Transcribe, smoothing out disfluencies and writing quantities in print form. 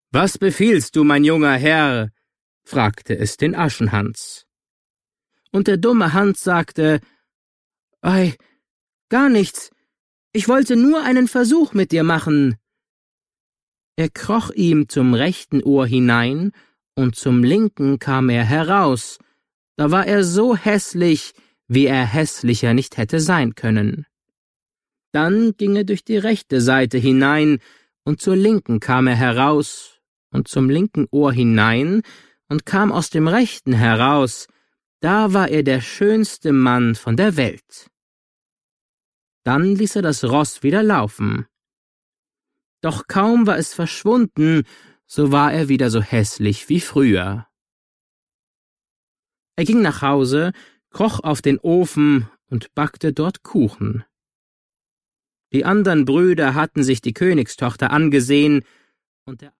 »Was befiehlst du, mein junger Herr?« fragte es den Aschenhans. Und der dumme Hans sagte, »Ei, gar nichts. Ich wollte nur einen Versuch mit dir machen.« Er kroch ihm zum rechten Ohr hinein, und zum linken kam er heraus. Da war er so hässlich, wie er hässlicher nicht hätte sein können. Dann ging er durch die rechte Seite hinein, und zur linken kam er heraus, und zum linken Ohr hinein, und kam aus dem rechten heraus. Da war er der schönste Mann von der Welt. Dann ließ er das Ross wieder laufen. Doch kaum war es verschwunden, so war er wieder so hässlich wie früher. Er ging nach Hause, kroch auf den Ofen und backte dort Kuchen. Die andern Brüder hatten sich die Königstochter angesehen, und der